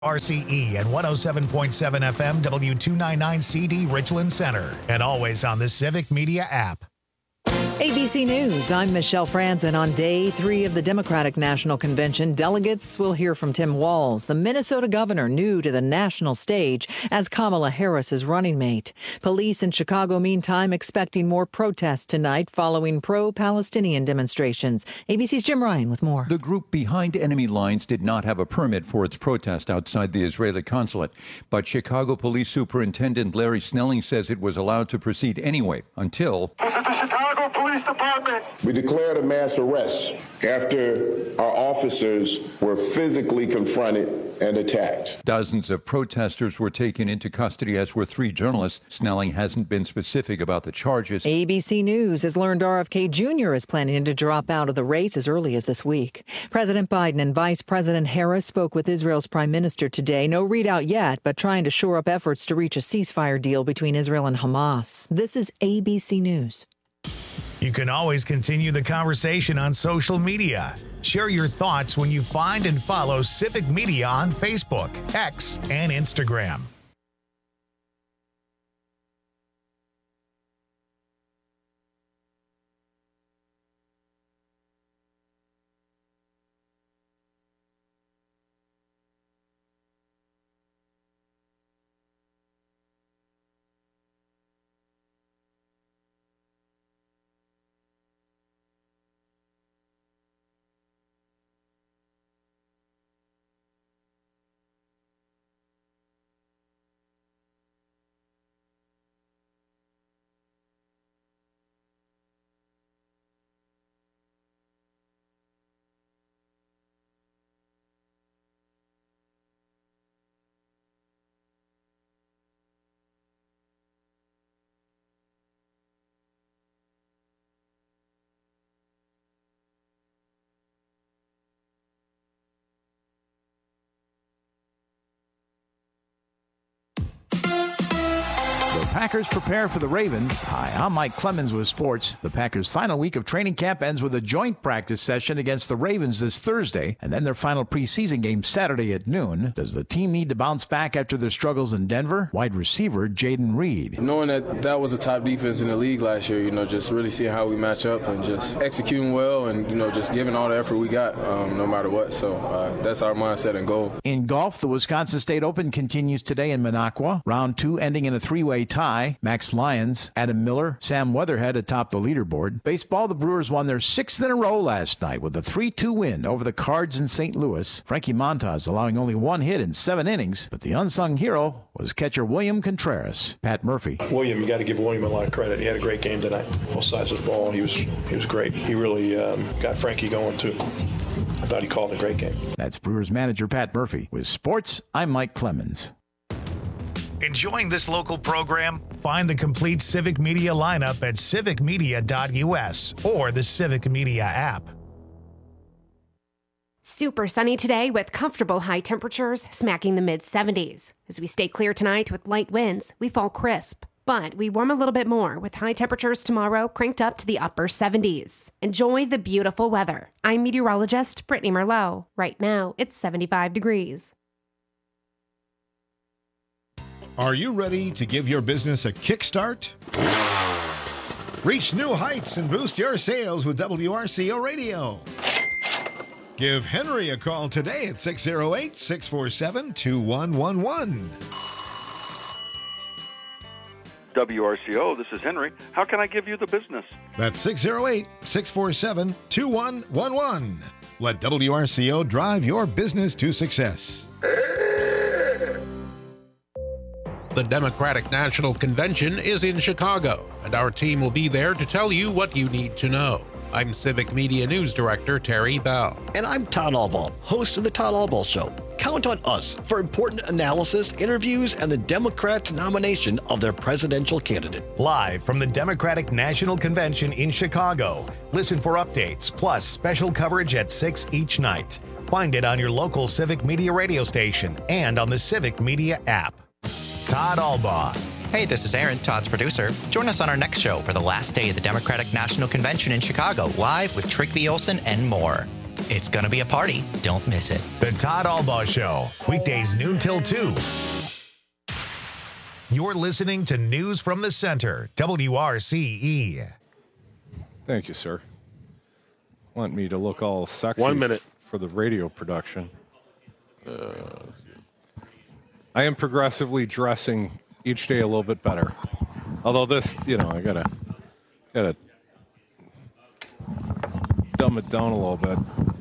RCE and 107.7 FM W299CD Richland Center, and always on the Civic Media app. ABC News, I'm Michelle Franzen. On day 3 of the Democratic National Convention, delegates will hear from Tim Walz, the Minnesota governor new to the national stage as Kamala Harris's running mate. Police in Chicago, meantime, expecting more protests tonight following pro-Palestinian demonstrations. ABC's Jim Ryan with more. The group behind enemy lines did not have a permit for its protest outside the Israeli consulate, but Chicago Police Superintendent Larry Snelling says it was allowed to proceed anyway until... This is the Chicago Police Department. We declared a mass arrest after our officers were physically confronted and attacked. Dozens of protesters were taken into custody, as were 3 journalists. Snelling hasn't been specific about the charges. ABC News has learned RFK Jr. is planning to drop out of the race as early as this week. President Biden and Vice President Harris spoke with Israel's prime minister today. No readout yet, but trying to shore up efforts to reach a ceasefire deal between Israel and Hamas. This is ABC News. You can always continue the conversation on social media. Share your thoughts when you find and follow Civic Media on Facebook, X, and Instagram. Packers prepare for the Ravens. Hi, I'm Mike Clemens with sports. The Packers' final week of training camp ends with a joint practice session against the Ravens this Thursday, and then their final preseason game Saturday at noon. Does the team need to bounce back after their struggles in Denver? Wide receiver Jaden Reed. Knowing that was a top defense in the league last year, just really seeing how we match up and just executing well and, just giving all the effort we got no matter what. So that's our mindset and goal. In golf, the Wisconsin State Open continues today in Minocqua. Round 2 ending in a 3-way tie. Max Lyons, Adam Miller, Sam Weatherhead atop the leaderboard. Baseball, the Brewers won their 6th in a row last night with a 3-2 win over the Cards in St. Louis. Frankie Montas allowing only 1 hit in 7 innings, but the unsung hero was catcher William Contreras. Pat Murphy. William, you got to give William a lot of credit. He had a great game tonight. Both sides of the ball. He was great. He really got Frankie going too. I thought he called a great game. That's Brewers manager Pat Murphy. With sports, I'm Mike Clemens. Enjoying this local program? Find the complete Civic Media lineup at civicmedia.us or the Civic Media app. Super sunny today with comfortable high temperatures smacking the mid-70s. As we stay clear tonight with light winds, we fall crisp. But we warm a little bit more with high temperatures tomorrow cranked up to the upper 70s. Enjoy the beautiful weather. I'm meteorologist Brittany Merlot. Right now, it's 75 degrees. Are you ready to give your business a kickstart? Reach new heights and boost your sales with WRCO Radio. Give Henry a call today at 608-647-2111. WRCO, this is Henry. How can I give you the business? That's 608-647-2111. Let WRCO drive your business to success. The Democratic National Convention is in Chicago, and our team will be there to tell you what you need to know. I'm Civic Media News Director Terry Bell. And I'm Todd Albaugh, host of The Todd Albaugh Show. Count on us for important analysis, interviews, and the Democrats' nomination of their presidential candidate. Live from the Democratic National Convention in Chicago. Listen for updates, plus special coverage at 6 each night. Find it on your local Civic Media radio station and on the Civic Media app. Todd Albaugh. Hey, this is Aaron, Todd's producer. Join us on our next show for the last day of the Democratic National Convention in Chicago, live with Trick V. Olson and more. It's going to be a party. Don't miss it. The Todd Albaugh Show, weekdays noon till 2. You're listening to News from the Center, WRCE. Thank you, sir. Want me to look all sexy 1 minute for the radio production. I am progressively dressing each day a little bit better. Although this, I gotta dumb it down a little bit.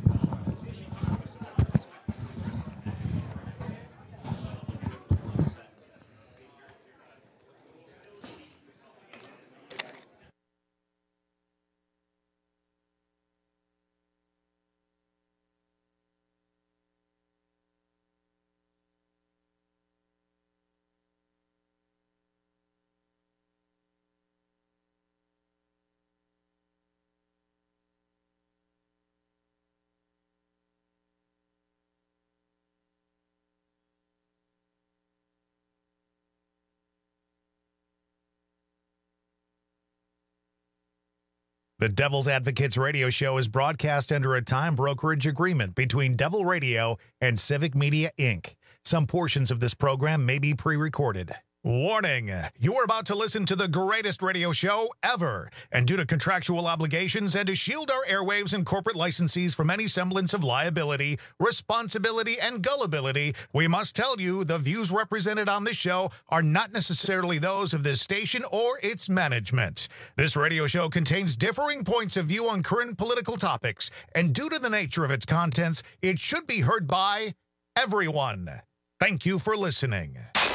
The Devil's Advocates radio show is broadcast under a time brokerage agreement between Devil Radio and Civic Media, Inc. Some portions of this program may be pre-recorded. Warning, you are about to listen to the greatest radio show ever. And due to contractual obligations and to shield our airwaves and corporate licensees from any semblance of liability, responsibility, and gullibility, we must tell you the views represented on this show are not necessarily those of this station or its management. This radio show contains differing points of view on current political topics, and due to the nature of its contents, it should be heard by everyone. Thank you for listening.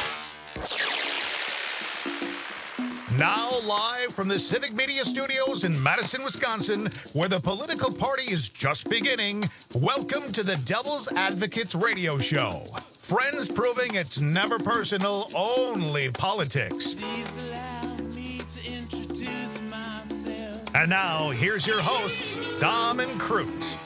Now live from the Civic Media Studios in Madison, Wisconsin, where the political party is just beginning, welcome to the Devil's Advocates radio show. Friends proving it's never personal, only politics. And now, here's your hosts, Dom and Crute.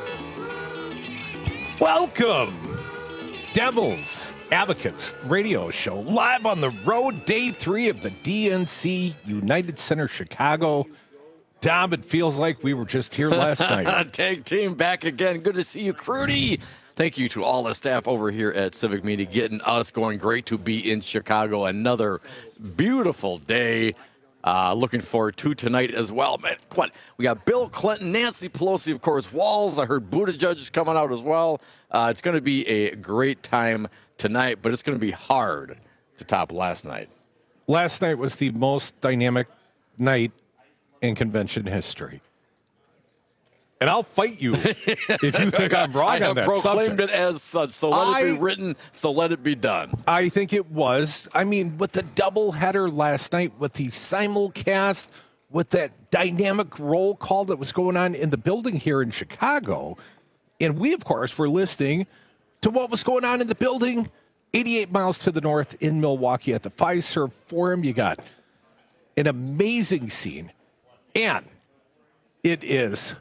Welcome, Devil's Advocates radio show, live on the road, day 3 of the DNC United Center Chicago. Dom, it feels like we were just here last night. Tag team back again. Good to see you, Crudy. Thank you to all the staff over here at Civic Media, getting us going. Great to be in Chicago. Another beautiful day. Looking forward to tonight as well. Man, what? We got Bill Clinton, Nancy Pelosi, of course, Walz. I heard Buttigieg is coming out as well. It's going to be a great time tonight, but it's going to be hard to top last night. Last night was the most dynamic night in convention history. And I'll fight you if you think I'm wrong on that subject. I have proclaimed it as such, so let it be written, so let it be done. I think it was. I mean, with the doubleheader last night, with the simulcast, with that dynamic roll call that was going on in the building here in Chicago, and we, of course, were listening to what was going on in the building 88 miles to the north in Milwaukee at the Fiserv Forum. You got an amazing scene, and it is...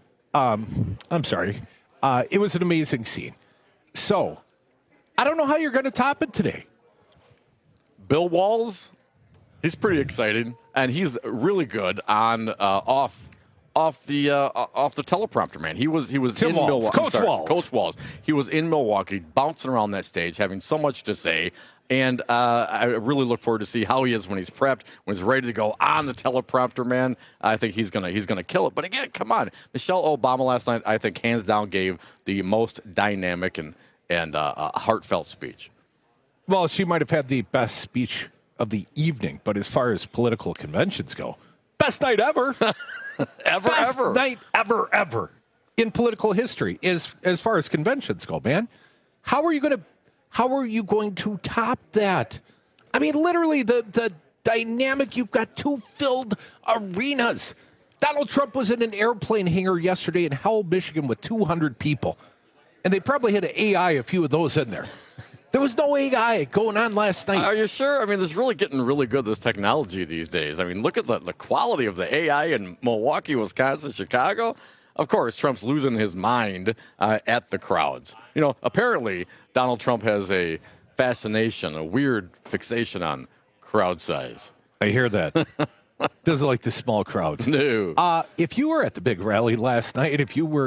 it was an amazing scene. So, I don't know how you're going to top it today. Bill Walz, he's pretty exciting, and he's really good on off the teleprompter, man. He was in Milwaukee. Coach Walz. He was in Milwaukee, bouncing around that stage, having so much to say. And I really look forward to see how he is when he's prepped, when he's ready to go on the teleprompter, man. I think he's gonna kill it. But again, come on, Michelle Obama last night, I think hands down gave the most dynamic and heartfelt speech. Well, she might have had the best speech of the evening, but as far as political conventions go, best night ever, best night ever in political history. As far as conventions go, man, how are you going to top that? I mean, literally, the dynamic, you've got 2 filled arenas. Donald Trump was in an airplane hangar yesterday in Howell, Michigan with 200 people. And they probably had an AI, a few of those in there. There was no AI going on last night. Are you sure? I mean, it's really getting really good, this technology these days. I mean, look at the quality of the AI in Milwaukee, Wisconsin, Chicago. Of course, Trump's losing his mind at the crowds. You know, apparently Donald Trump has a fascination, a weird fixation on crowd size. I hear that. Doesn't like the small crowds. No. If you were at the big rally last night, if you were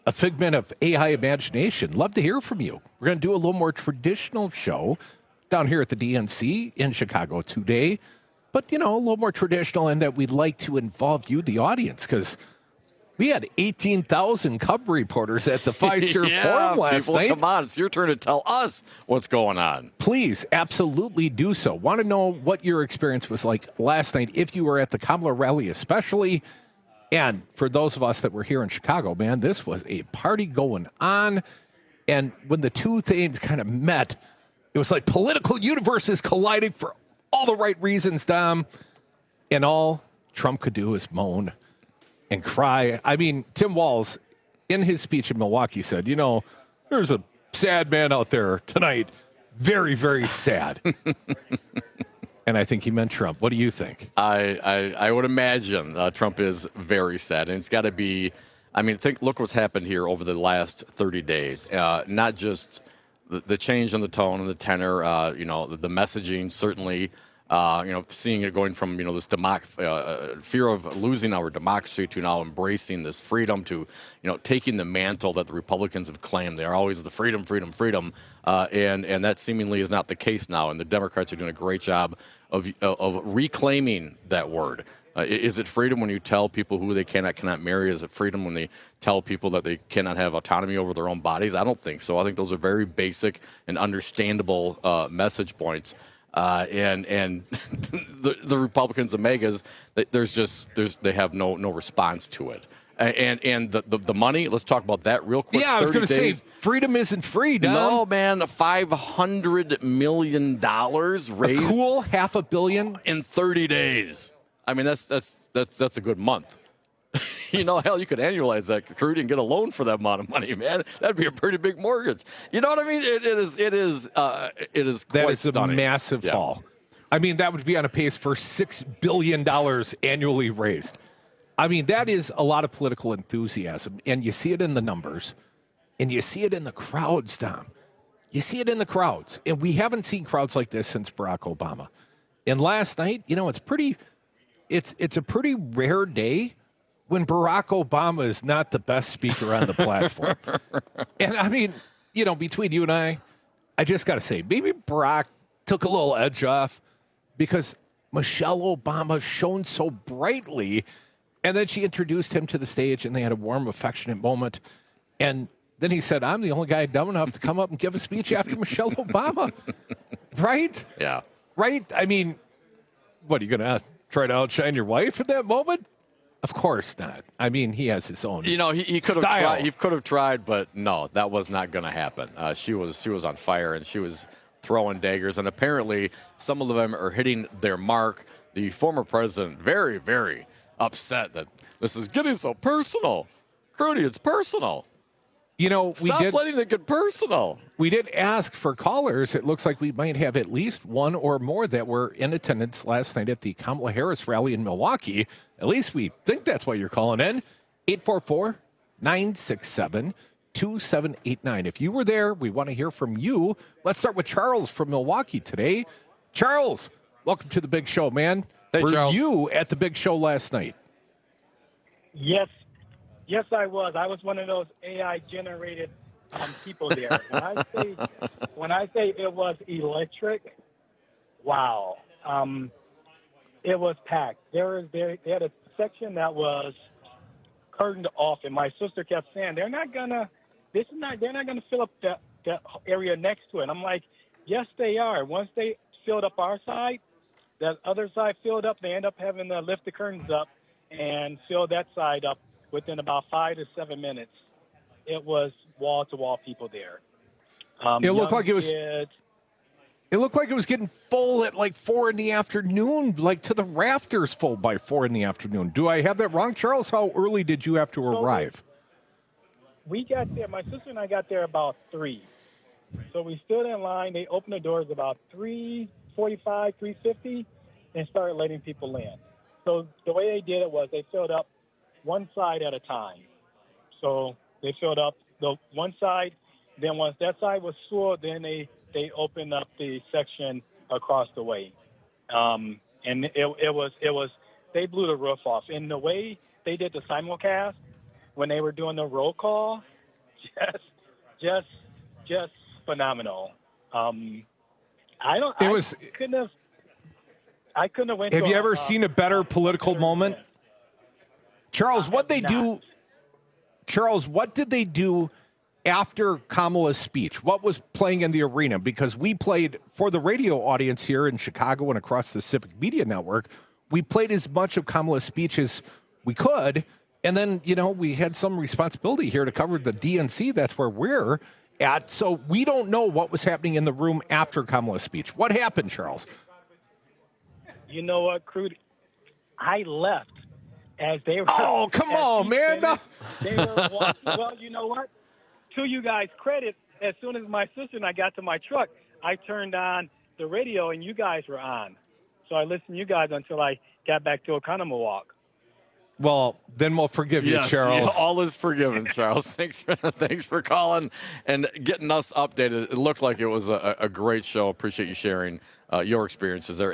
a figment of AI imagination. Love to hear from you. We're going to do a little more traditional show down here at the DNC in Chicago today. But, a little more traditional in that we'd like to involve you, the audience, because we had 18,000 Cub reporters at the Fiserv Forum last night. Come on, it's your turn to tell us what's going on. Please, absolutely do so. Want to know what your experience was like last night, if you were at the Kamala rally especially. And for those of us that were here in Chicago, man, this was a party going on. And when the two things kind of met, it was like political universes colliding for all the right reasons, Dom. And all Trump could do is moan and cry. I mean, Tim Walz, in his speech in Milwaukee, said, there's a sad man out there tonight. Very, very sad. And I think he meant Trump. What do you think? I would imagine Trump is very sad. And it's got to be, look what's happened here over the last 30 days. Not just the change in the tone and the tenor, the messaging, certainly. Seeing it going from, this fear of losing our democracy to now embracing this freedom to, taking the mantle that the Republicans have claimed. They're always the freedom. And that seemingly is not the case now. And the Democrats are doing a great job of reclaiming that word. Is it freedom when you tell people who they cannot marry? Is it freedom when they tell people that they cannot have autonomy over their own bodies? I don't think so. I think those are very basic and understandable message points. And the Republicans and MAGAs, they have no response to it. And the money, let's talk about that real quick. Yeah, I was going to say, freedom isn't free, Dom. No, man, $500 million raised. A cool $500 million in 30 days. I mean, that's a good month. Hell, you could annualize that, Kurt, and get a loan for that amount of money, man. That'd be a pretty big mortgage. You know what I mean? It is quite that is stunning. A massive fall. I mean, that would be on a pace for $6 billion annually raised. I mean, that is a lot of political enthusiasm, and you see it in the numbers, and you see it in the crowds, Dom. You see it in the crowds, and we haven't seen crowds like this since Barack Obama. And last night, it's a pretty rare day when Barack Obama is not the best speaker on the platform. And I mean, between you and I just got to say, maybe Barack took a little edge off because Michelle Obama shone so brightly. And then she introduced him to the stage and they had a warm, affectionate moment. And then he said, I'm the only guy dumb enough to come up and give a speech after Michelle Obama. Right? Yeah. Right? I mean, what, are you going to try to outshine your wife in that moment? Of course not. I mean, he has his own. He could have tried. He could have tried, but no, that was not going to happen. She was on fire and she was throwing daggers, and apparently some of them are hitting their mark. The former president very, very upset that this is getting so personal. Crudy, it's personal. Stop letting it get personal. We did ask for callers. It looks like we might have at least one or more that were in attendance last night at the Kamala Harris rally in Milwaukee. At least we think that's why you're calling in. 844-967-2789. If you were there, we want to hear from you. Let's start with Charles from Milwaukee today. Charles, welcome to the big show, man. Hey, were Charles. you at the big show last night? Yes, I was. I was one of those AI-generated people there. When I say it was electric, wow. It was packed. They had a section that was curtained off, and my sister kept saying, they're not gonna fill up that area next to it. I'm like, yes, they are. Once they filled up our side, that other side filled up, they end up having to lift the curtains up and fill that side up within about 5 to 7 minutes. It was wall-to-wall people there. It looked like it was. It looked like it was getting full at like 4 p.m, like to the rafters full by 4 p.m. Do I have that wrong, Charles? How early did you have to arrive? We got there. My sister and I got there about 3. So we stood in line. They opened the doors about 3:45, 3:50, and started letting people in. So the way they did it was they filled up one side at a time. So they filled up the one side. Then once that side was full, then they opened up the section across the way. And it was they blew the roof off. And the way they did the simulcast, when they were doing the roll call, just phenomenal. I couldn't have went. Have you ever seen a better political moment? Charles, what did they do after Kamala's speech? What was playing in the arena? Because we played, for the radio audience here in Chicago and across the Civic Media Network, we played as much of Kamala's speech as we could. And then, we had some responsibility here to cover the DNC. That's where we're at. So we don't know what was happening in the room after Kamala's speech. What happened, Charles? You know what, Crude? I left as they were. Oh, come on, man. They were walking. Well, you know what? To you guys' credit, as soon as my sister and I got to my truck, I turned on the radio and you guys were on. So I listened to you guys until I got back to Oconomowoc. Well, then we'll forgive you, Charles. Yeah, all is forgiven, Charles. Thanks for calling and getting us updated. It looked like it was a great show. Appreciate you sharing your experiences there.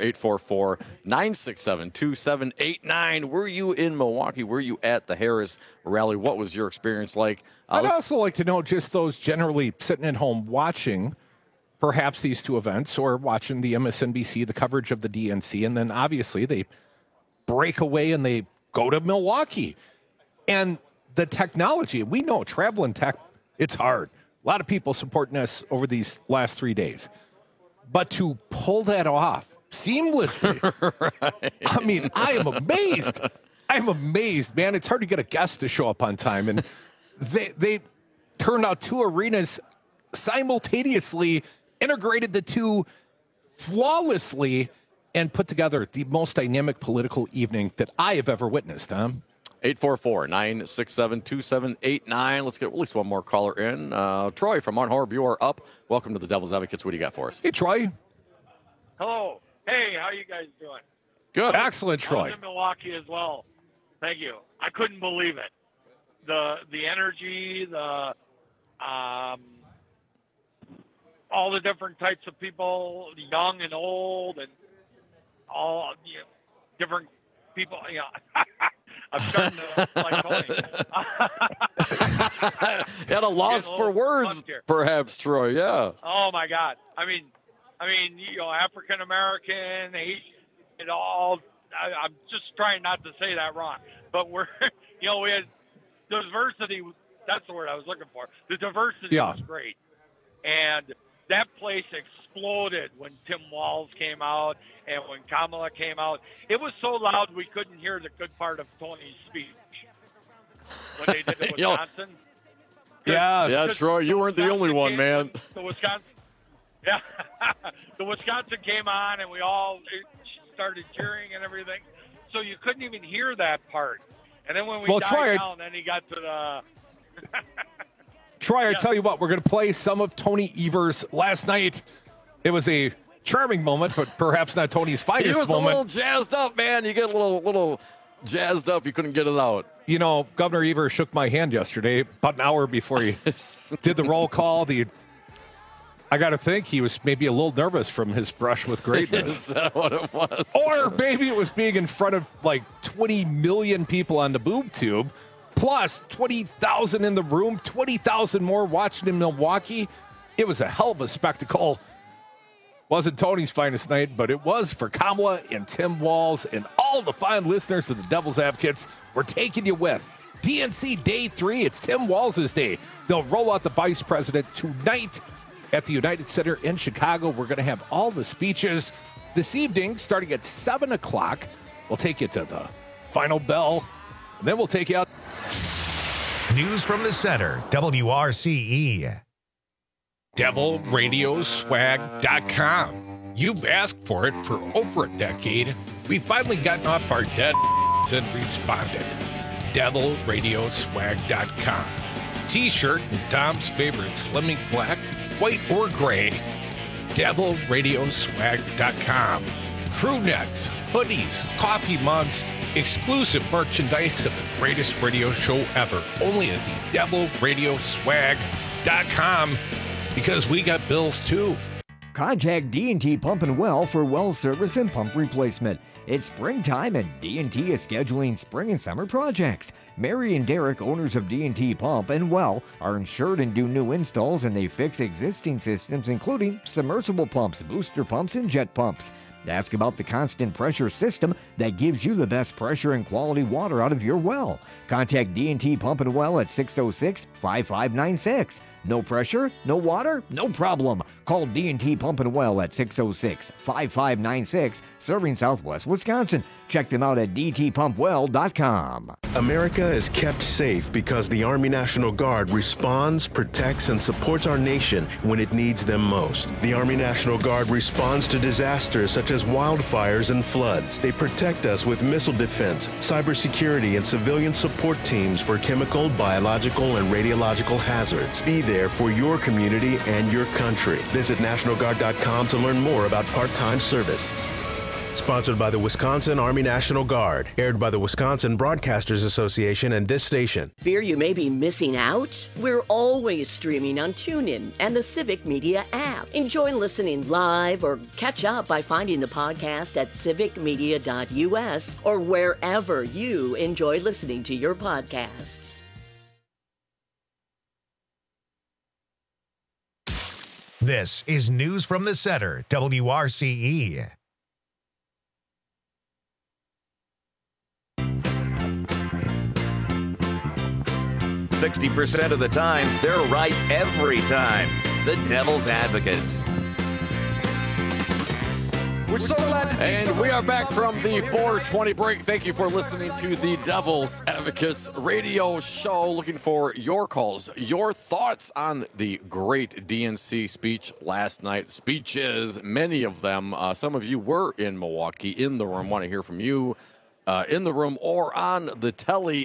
844-967-2789. Were you in Milwaukee? Were you at the Harris rally? What was your experience like? I'd also like to know just those generally sitting at home watching perhaps these two events or watching the MSNBC, the coverage of the DNC, and then obviously they break away and they go to Milwaukee. And the technology, we know traveling tech, it's hard. A lot of people supporting us over these last 3 days. But to pull that off seamlessly, right. I mean, I am amazed. I'm amazed, man. It's hard to get a guest to show up on time. And they turned out two arenas simultaneously, integrated the two flawlessly, and put together the most dynamic political evening that I have ever witnessed, huh? 844-967-2789. Let's get at least one more caller in. Troy from Mount Horeb, you are up. Welcome to the Devil's Advocates. What do you got for us? Hey, Troy. Hello. Hey, how you guys doing? Good. Excellent, Troy. I was in Milwaukee as well. Thank you. I couldn't believe it. The energy, all the different types of people, young and old, and all different people. I'm starting to like Tony. You had a loss for words, perhaps, Troy. Yeah. Oh my God. I mean, African American, Asian, it all. I'm just trying not to say that wrong, but we had diversity. That's the word I was looking for. The diversity was great, and that place exploded when Tim Walz came out and when Kamala came out. It was so loud we couldn't hear the good part of Tony's speech when they did the Wisconsin. Yeah, Troy, you weren't the only one, man. The Wisconsin came on and we all started cheering and everything. So you couldn't even hear that part. And then when we died down, then he got to the... Troy, I tell you what, we're going to play some of Tony Evers last night. It was a charming moment, but perhaps not Tony's finest moment. He was a little jazzed up, man. You get a little jazzed up. You couldn't get it out. Governor Evers shook my hand yesterday, about an hour before he did the roll call. I got to think he was maybe a little nervous from his brush with greatness. Is that what it was? Or maybe it was being in front of like 20 million people on the boob tube. Plus 20,000 in the room, 20,000 more watching in Milwaukee. It was a hell of a spectacle. Wasn't Tony's finest night, but it was for Kamala and Tim Walz and all the fine listeners of the Devil's Advocates. We're taking you with DNC Day 3. It's Tim Walz's day. They'll roll out the vice president tonight at the United Center in Chicago. We're going to have all the speeches this evening, starting at 7 o'clock. We'll take you to the final bell, and then we'll take you out. News from the center, WRCE. DevilRadioswag.com. You've asked for it for over a decade. We've finally gotten off our dead and responded. DevilRadioswag.com. T-shirt and Dom's favorite Slimming Black, white or gray. DevilRadioswag.com. Crew necks, hoodies, coffee mugs, exclusive merchandise of the greatest radio show ever. Only at the DevilRadioswag.com, because we got bills too. Contact D&T Pump and Well for well service and pump replacement. It's springtime and D&T is scheduling spring and summer projects. Mary and Derek, owners of D&T Pump and Well, are insured and do new installs, and they fix existing systems including submersible pumps, booster pumps, and jet pumps. Ask about the constant pressure system that gives you the best pressure and quality water out of your well. Contact D&T Pump and Well at 606-5596. No pressure, no water, no problem. Call D&T Pump and Well at 606-5596, serving Southwest Wisconsin. Check them out at dtpumpwell.com. America is kept safe because the Army National Guard responds, protects, and supports our nation when it needs them most. The Army National Guard responds to disasters such as wildfires and floods. They protect us with missile defense, cybersecurity, and civilian support teams for chemical, biological, and radiological hazards. Be there for your community and your country. Visit NationalGuard.com to learn more about part-time service. Sponsored by the Wisconsin Army National Guard. Aired by the Wisconsin Broadcasters Association and this station. Fear you may be missing out? We're always streaming on TuneIn and the Civic Media app. Enjoy listening live or catch up by finding the podcast at civicmedia.us or wherever you enjoy listening to your podcasts. This is News from the Center, WRCE. 60% of the time, they're right every time. The Devil's Advocates. We're so glad. And we are back from the 420 break. Thank you for listening to the Devil's Advocates radio show. Looking for your calls, your thoughts on the great DNC speech last night. Speeches, many of them. Some of you were in Milwaukee in the room. Want to hear from you in the room or on the telly.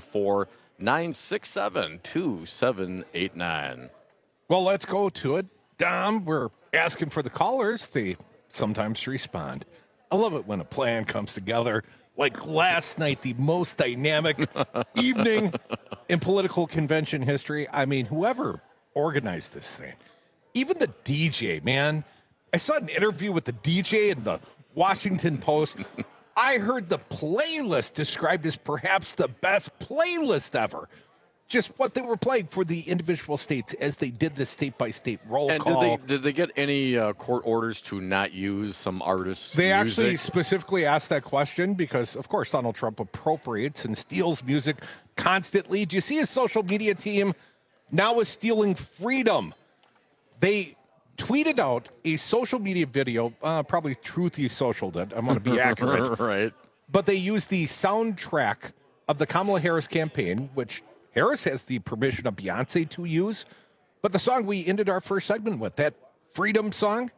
844-967-2789. Well, let's go to it. Dom, we're asking for the callers. They sometimes respond. I love it when a plan comes together. Like last night, the most dynamic evening in political convention history. I mean, whoever organized this thing, even the DJ, man. I saw an interview with the DJ in the Washington Post. I heard the playlist described as perhaps the best playlist ever. Just what they were playing for the individual states as they did the state-by-state roll call. And did they get any court orders to not use some artists' They music? actually specifically asked that question because, of course, Donald Trump appropriates and steals music constantly. Do you see his social media team now is stealing freedom? They tweeted out a social media video, probably Truthy socialed it. I want to be accurate. Right. But they used the soundtrack of the Kamala Harris campaign, which Harris has the permission of Beyonce to use. But the song we ended our first segment with, that Freedom song,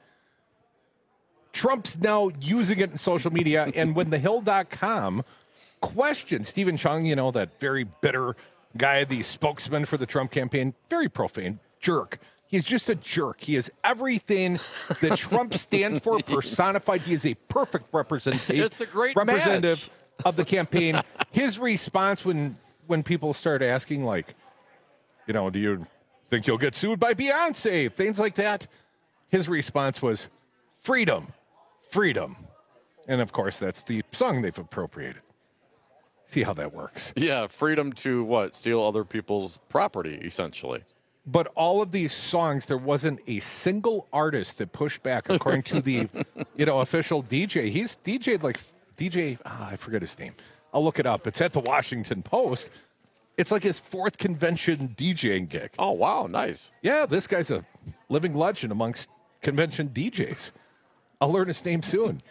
Trump's now using it in social media. And when thehill.com questioned Stephen Chung, you know, that very bitter guy, the spokesman for the Trump campaign, very profane, jerk. He's just a jerk. He is everything that Trump stands for personified. He is a perfect representative. It's a great representative match of the campaign. His response when people start asking, like, you know, do you think you'll get sued by Beyonce? Things like that. His response was, freedom, freedom. And, of course, that's the song they've appropriated. See how that works. Yeah, freedom to what? Steal other people's property, essentially. But all of these songs, there wasn't a single artist that pushed back, according to the, official DJ. He's DJ'd like I forget his name. I'll look it up. It's at the Washington Post. It's like his fourth convention DJing gig. Oh, wow. Nice. Yeah, this guy's a living legend amongst convention DJs. I'll learn his name soon.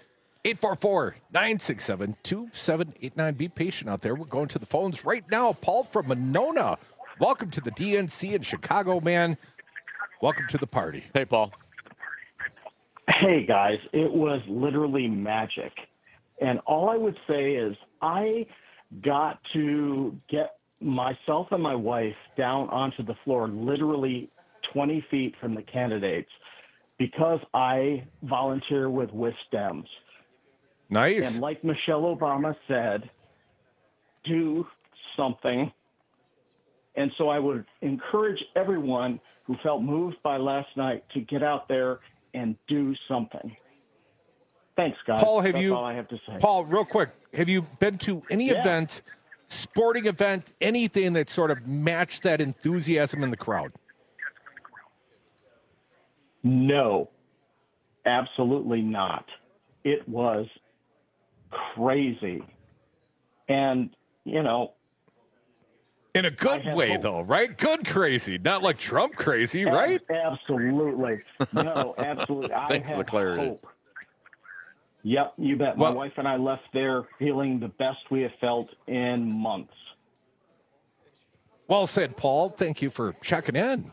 844-967-2789. Be patient out there. We're going to the phones right now. Paul from Monona. Welcome to the DNC in Chicago, man. Welcome to the party. Hey, Paul. Hey, guys. It was literally magic. And all I would say is I got to get myself and my wife down onto the floor literally 20 feet from the candidates because I volunteer with WisDems. Nice. And like Michelle Obama said, do something. And so I would encourage everyone who felt moved by last night to get out there and do something. Thanks, guys. Paul, That's all I have to say. Paul, real quick, have you been to any event, sporting event, anything that sort of matched that enthusiasm in the crowd? No, absolutely not. It was crazy. And, you know, in a good way, though, right? Good crazy, not like Trump crazy, right? Absolutely. No, absolutely. Thanks for the clarity. Hope. Yep, you bet. My wife and I left there feeling the best we have felt in months. Well said, Paul. Thank you for checking in.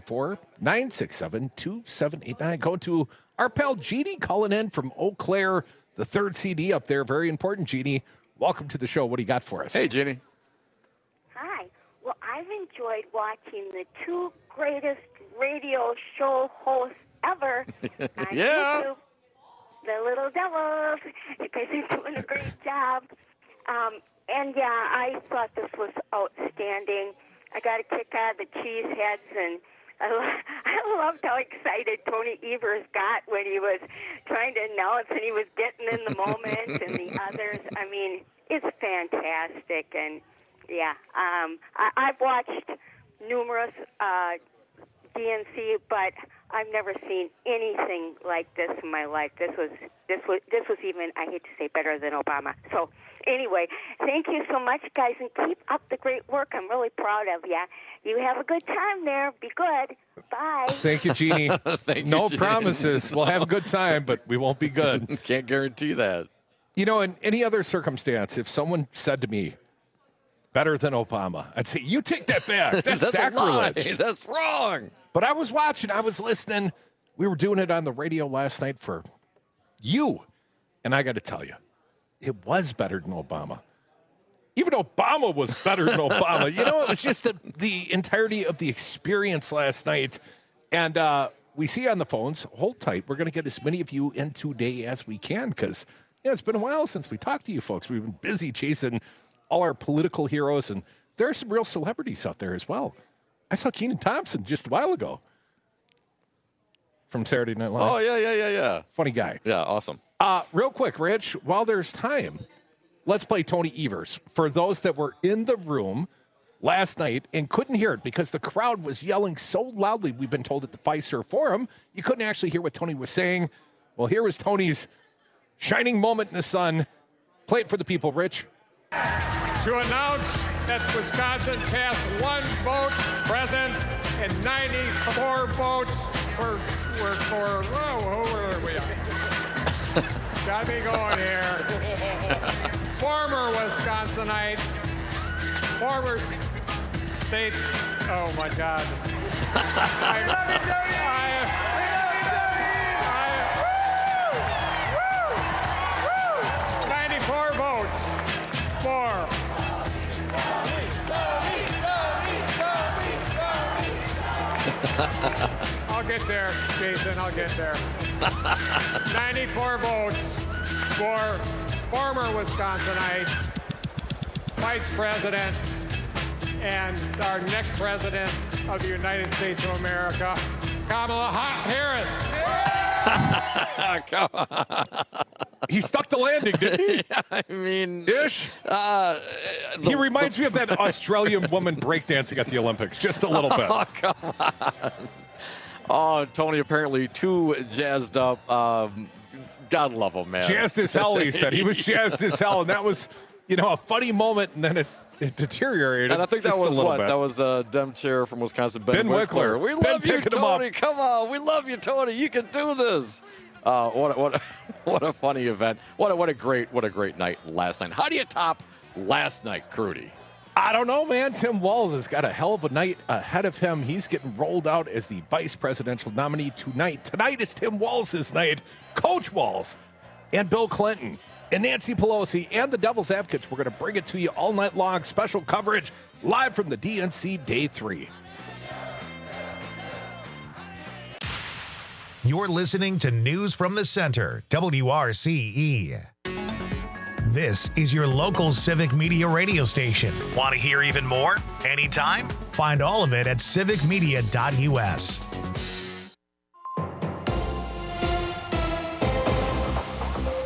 844-967-2789. Go to our pal Jeannie calling in from Eau Claire, the third CD up there. Very important, Jeannie. Welcome to the show. What do you got for us? Hey, Jeannie. Hi. Well, I've enjoyed watching the two greatest radio show hosts ever on YouTube, the Little Devils. You guys are doing a great job. And, yeah, I thought this was outstanding. I got a kick out of the cheeseheads, and I loved how excited Tony Evers got when he was trying to announce and he was getting in the moment, and the others. I mean, it's fantastic. And, yeah, I've watched numerous DNC, but I've never seen anything like this in my life. This was even, I hate to say, better than Obama. So anyway, thank you so much, guys, and keep up the great work. I'm really proud of you. You have a good time there. Be good. Bye. Thank you, Jeannie. No promises. We'll have a good time, but we won't be good. Can't guarantee that. You know, in any other circumstance, if someone said to me, better than Obama, I'd say, you take that back. That's sacrilege. A lie. That's wrong. But I was watching. I was listening. We were doing it on the radio last night for you. And I got to tell you, it was better than Obama. Even Obama was better than Obama. You know, it was just the entirety of the experience last night. And we see on the phones, hold tight. We're going to get as many of you in today as we can because, you know, it's been a while since we talked to you folks. We've been busy chasing all our political heroes, and there are some real celebrities out there as well. I saw Kenan Thompson just a while ago from Saturday Night Live. Oh, yeah. Funny guy. Yeah, awesome. Real quick, Rich, while there's time, let's play Tony Evers. For those that were in the room last night and couldn't hear it because the crowd was yelling so loudly, we've been told at the Fiserv Forum, you couldn't actually hear what Tony was saying. Well, here was Tony's shining moment in the sun. Play it for the people, Rich. To announce that Wisconsin passed one vote present and 94 votes were for, who were we on? Got me going here. Former Wisconsinite, former state, oh my God. I love you, Tony! I love you, Tony! 94 votes for. I'll get there, Jason, I'll get there. 94 votes for former Wisconsinite, Vice President, and our next President of the United States of America, Kamala Harris. Come on. He stuck the landing, didn't he? I mean, ish. He reminds me of that Australian woman breakdancing at the Olympics, just a little bit. Oh, come on. Oh, Tony apparently too jazzed up. God love him, man. Jazzed as hell, he said. He was jazzed as hell, and that was, you know, a funny moment, and then it deteriorated. And I think that just was a what? bit. That was Dem Chair from Wisconsin, Ben Wickler. We love you, Tony. Come on. We love you, Tony. You can do this. What a funny event. What a great night last night. How do you top last night, Crudy? I don't know, man. Tim Walz has got a hell of a night ahead of him. He's getting rolled out as the vice presidential nominee tonight. Tonight is Tim Walz's night. Coach Walz and Bill Clinton and Nancy Pelosi and the Devil's Advocates. We're going to bring it to you all night long. Special coverage live from the DNC Day 3. You're listening to News from the Center, WRCE. This is your local civic media radio station. Want to hear even more? Anytime? Find all of it at civicmedia.us.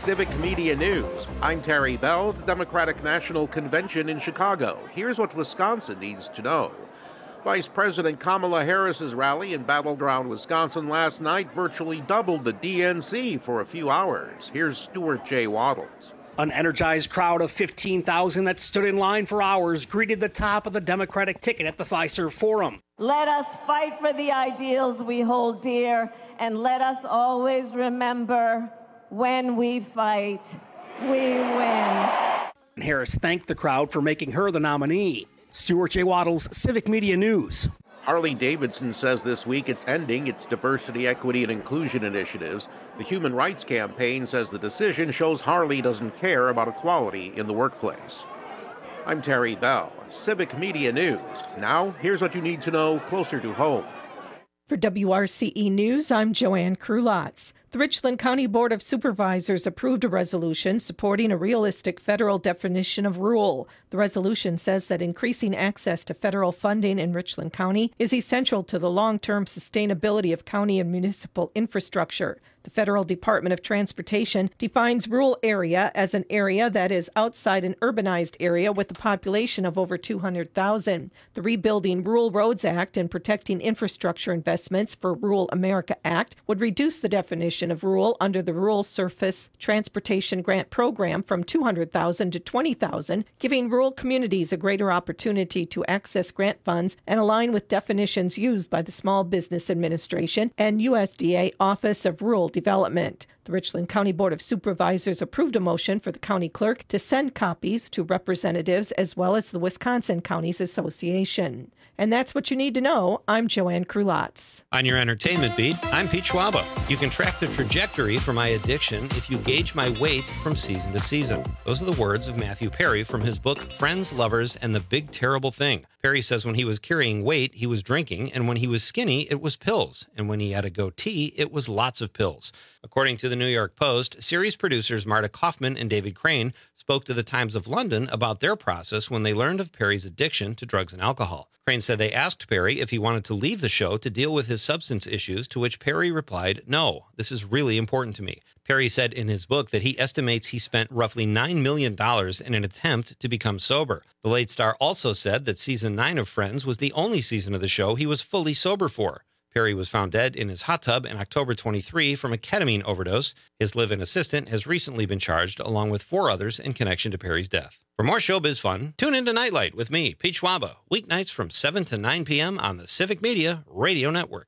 Civic Media News. I'm Terry Bell at the Democratic National Convention in Chicago. Here's what Wisconsin needs to know. Vice President Kamala Harris's rally in Battleground, Wisconsin last night virtually doubled the DNC for a few hours. Here's Stuart J. Waddles. An energized crowd of 15,000 that stood in line for hours greeted the top of the Democratic ticket at the Fiserv Forum. Let us fight for the ideals we hold dear, and let us always remember, when we fight, we win. Harris thanked the crowd for making her the nominee. Stuart J. Waddles, Civic Media News. Harley-Davidson says this week it's ending its diversity, equity, and inclusion initiatives. The Human Rights Campaign says the decision shows Harley doesn't care about equality in the workplace. I'm Terry Bell, Civic Media News. Now, here's what you need to know closer to home. For WRCE News, I'm Joanne Krulotz. The Richland County Board of Supervisors approved a resolution supporting a realistic federal definition of rural. The resolution says that increasing access to federal funding in Richland County is essential to the long-term sustainability of county and municipal infrastructure. The Federal Department of Transportation defines rural area as an area that is outside an urbanized area with a population of over 200,000. The Rebuilding Rural Roads Act and Protecting Infrastructure Investments for Rural America Act would reduce the definition of rural under the Rural Surface Transportation Grant Program from 200,000 to 20,000, giving rural communities a greater opportunity to access grant funds and align with definitions used by the Small Business Administration and USDA Office of Rural Development. The Richland County Board of Supervisors approved a motion for the county clerk to send copies to representatives as well as the Wisconsin Counties Association. And that's what you need to know. I'm Joanne Krulotz. On your entertainment beat, I'm Pete Schwaba. You can track the trajectory for my addiction if you gauge my weight from season to season. Those are the words of Matthew Perry from his book, Friends, Lovers, and the Big Terrible Thing. Perry says when he was carrying weight, he was drinking, and when he was skinny, it was pills. And when he had a goatee, it was lots of pills. According to the New York Post, series producers Marta Kaufman and David Crane spoke to the Times of London about their process when they learned of Perry's addiction to drugs and alcohol. Crane said they asked Perry if he wanted to leave the show to deal with his substance issues, to which Perry replied, "No, this is really important to me." Perry said in his book that he estimates he spent roughly $9 million in an attempt to become sober. The late star also said that season 9 of Friends was the only season of the show he was fully sober for. Perry was found dead in his hot tub in October 23 from a ketamine overdose. His live-in assistant has recently been charged, along with 4 others, in connection to Perry's death. For more showbiz fun, tune into Nightlight with me, Pete Schwaba, weeknights from 7 to 9 p.m. on the Civic Media Radio Network.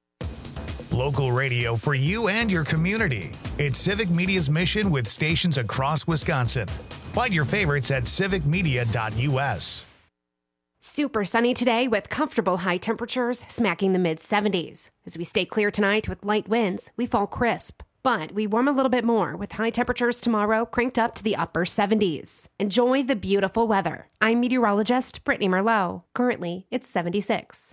Local radio for you and your community. It's Civic Media's mission with stations across Wisconsin. Find your favorites at civicmedia.us. Super sunny today with comfortable high temperatures smacking the mid-70s. As we stay clear tonight with light winds, we fall crisp. But we warm a little bit more with high temperatures tomorrow cranked up to the upper 70s. Enjoy the beautiful weather. I'm meteorologist Brittany Merlot. Currently, it's 76.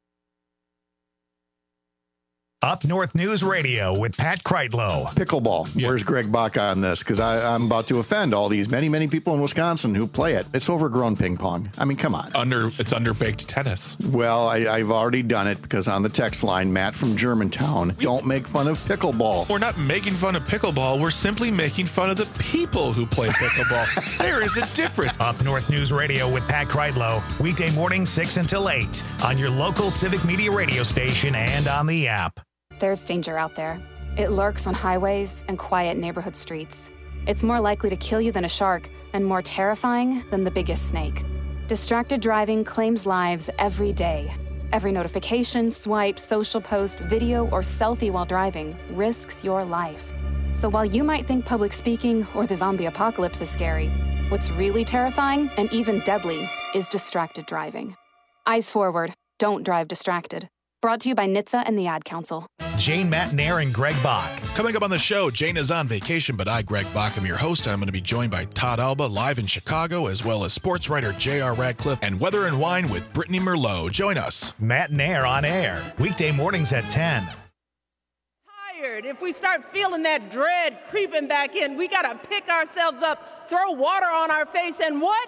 Up North News Radio with Pat Kreitlow. Pickleball. Yeah. Where's Greg Bach on this? Because I'm about to offend all these many people in Wisconsin who play it. It's overgrown ping pong. I mean, come on. It's underbaked tennis. Well, I've already done it because on the text line, Matt from Germantown, don't make fun of pickleball. We're not making fun of pickleball. We're simply making fun of the people who play pickleball. There is a difference. Up North News Radio with Pat Kreitlow. Weekday morning 6 until 8 on your local Civic Media radio station and on the app. There's danger out there. It lurks on highways and quiet neighborhood streets. It's more likely to kill you than a shark and more terrifying than the biggest snake. Distracted driving claims lives every day. Every notification, swipe, social post, video, or selfie while driving risks your life. So while you might think public speaking or the zombie apocalypse is scary, what's really terrifying and even deadly is distracted driving. Eyes forward. Don't drive distracted. Brought to you by NHTSA and the Ad Council. Jane Matnair and Greg Bach. Coming up on the show, Jane is on vacation, but I, Greg Bach, am your host. I'm going to be joined by Todd Alba live in Chicago, as well as sports writer J.R. Radcliffe and Weather and Wine with Brittany Merlot. Join us. Matnair on air, weekday mornings at 10. If we start feeling that dread creeping back in, we got to pick ourselves up, throw water on our face, and what?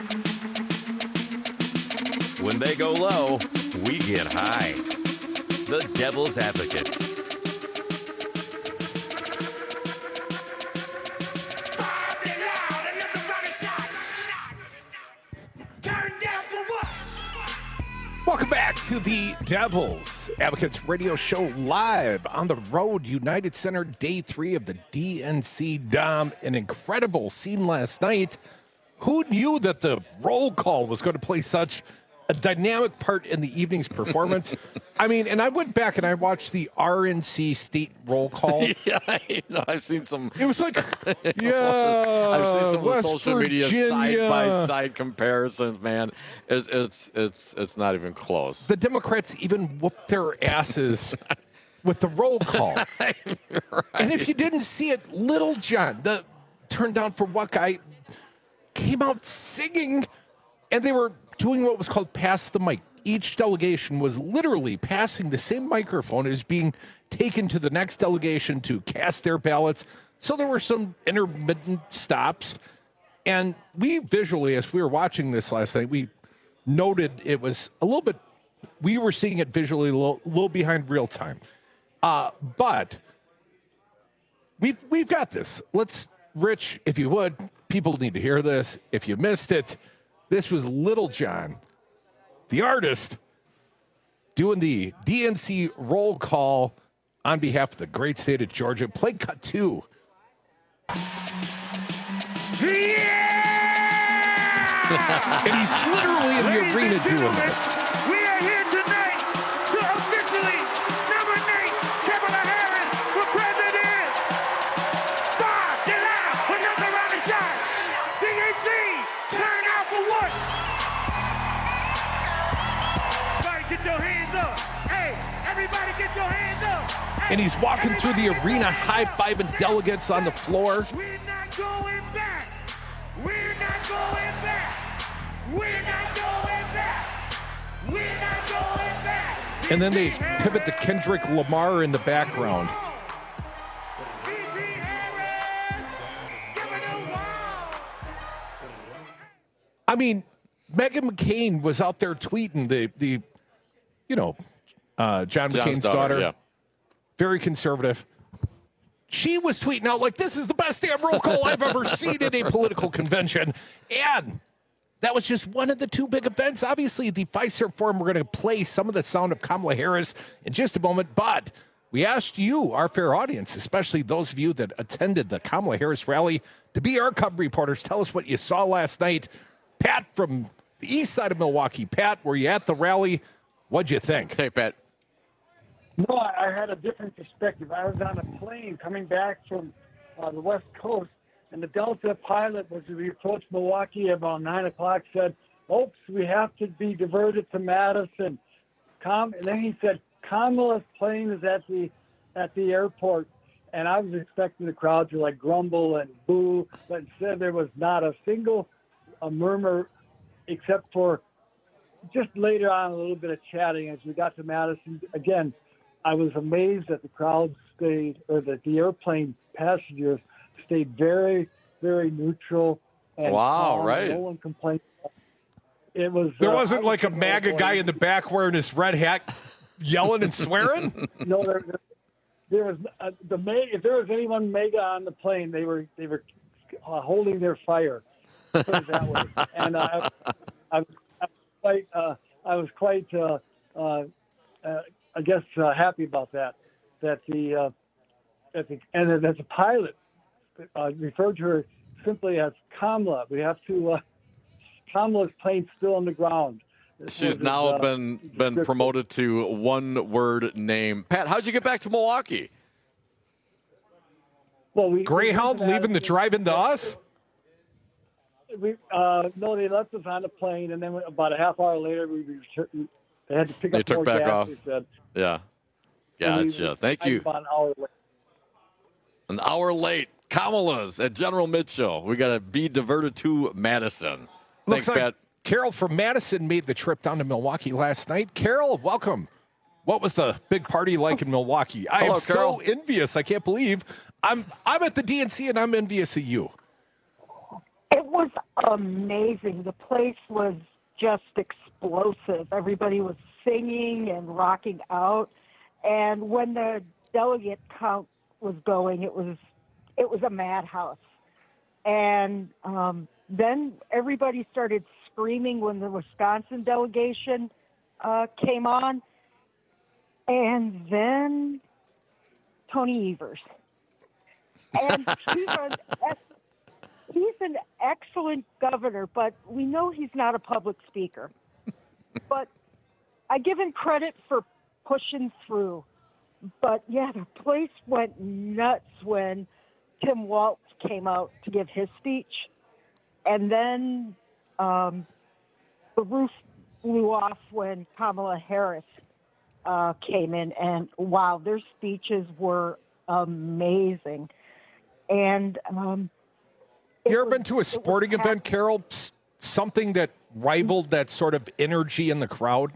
When they go low, we get high. the Devil's Advocates. Welcome back to the Devil's Advocates Radio Show live on the road, United Center, day 3 of the DNC Dom. An incredible scene last night. Who knew that the roll call was going to play such a dynamic part in the evening's performance? I mean, and I went back and I watched the RNC state roll call. Yeah, I've seen some. It was like, yeah, I've seen some of the West social Virginia. media side-by-side comparisons, man. It's not even close. The Democrats even whooped their asses with the roll call. Right. And if you didn't see it, Little John, the turned down for what guy, came out singing, and they were doing what was called pass the mic. Each delegation was literally passing the same microphone as being taken to the next delegation to cast their ballots. So there were some intermittent stops. And we visually, as we were watching this last night, we noted it was a little bit, we were seeing it visually a little behind real time. But we've got this. Let's, Rich, if you would, people need to hear this. If you missed it, this was Little John, the artist, doing the DNC roll call on behalf of the great state of Georgia. Play cut 2. Yeah! And he's literally in the arena doing this. We are here tonight to officially nominate Kamala Harris for president. Bob Delisle, another round of shots. DNC, turn out for what? Everybody get your hands up. Hey, everybody get your hands up. Hey, and he's walking through the arena, high-fiving delegates on the floor. We're not going back. We're not going back. We're not going back. We're not going back. And then they pivot to Kendrick Lamar in the background. I mean, Meghan McCain was out there tweeting the John McCain's daughter. Yeah. Very conservative. She was tweeting out like, this is the best damn roll call I've ever seen at a political convention. And that was just one of the 2 big events. Obviously, the Fiserv Forum, we're going to play some of the sound of Kamala Harris in just a moment. But we asked you, our fair audience, especially those of you that attended the Kamala Harris rally, to be our Cub reporters. Tell us what you saw last night. Pat from the east side of Milwaukee. Pat, were you at the rally? What'd you think? Hey, Pat. No, I had a different perspective. I was on a plane coming back from the West Coast, and the Delta pilot, as we approached Milwaukee about 9 o'clock, said, oops, we have to be diverted to Madison. And then he said, Kamala's plane is at the airport. And I was expecting the crowd to like grumble and boo, but instead there was not a single murmur except for just later on a little bit of chatting as we got to Madison. Again, I was amazed that the crowd stayed, or that the airplane passengers stayed very, very neutral. And wow, calm. right. No one complained. It was. There wasn't like a MAGA guy in the back wearing his red hat yelling and swearing? No, there was if there was anyone MAGA on the plane, they were holding their fire. Put it that way. And I was quite I guess happy about that. That the pilot referred to her simply as Kamala. We have to. Kamala's plane still on the ground. She's now been promoted to one-word name. Pat, how'd you get back to Milwaukee? Well, Greyhound leaving the drive-in to us? No, they left us on the plane, and then about a half hour later, they had to pick up They took more back gas, off. they said. Yeah. Gotcha. Thank you. About an hour late. An hour late. Kamala's at General Mitchell. We got to be diverted to Madison. Looks Thanks, like Pat. Carol from Madison made the trip down to Milwaukee last night. Carol, welcome. What was the big party like in Milwaukee? I am Carol. so envious. I can't believe I'm at the DNC and I'm envious of you. It was amazing. The place was just explosive. Everybody was singing and rocking out. And when the delegate count was going, it was a madhouse. And then everybody started screaming when the Wisconsin delegation came on. And then Tony Evers. And he's an excellent governor, but we know he's not a public speaker. But I give him credit for pushing through. But, yeah, the place went nuts when Tim Walz came out to give his speech. And then the roof blew off when Kamala Harris came in. And, wow, their speeches were amazing. And you ever been to a sporting event, Carol? Something that rivaled that sort of energy in the crowd?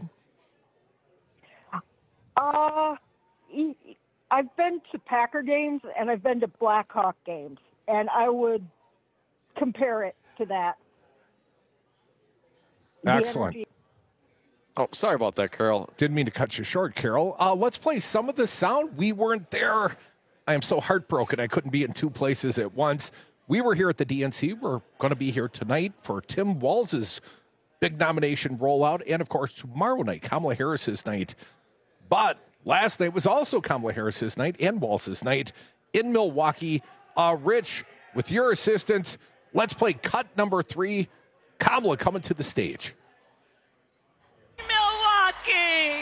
I've been to Packer games and I've been to Blackhawk games, and I would compare it to that. Excellent. Oh, sorry about that, Carol. Didn't mean to cut you short, Carol. Let's play some of the sound. We weren't there. I am so heartbroken I couldn't be in two places at once. We were here at the DNC. We're going to be here tonight for Tim Walz's big nomination rollout, and, of course, tomorrow night, Kamala Harris's night. But last night was also Kamala Harris's night and Walz's night in Milwaukee. Rich, with your assistance, let's play cut number 3. Kamala coming to the stage. Milwaukee!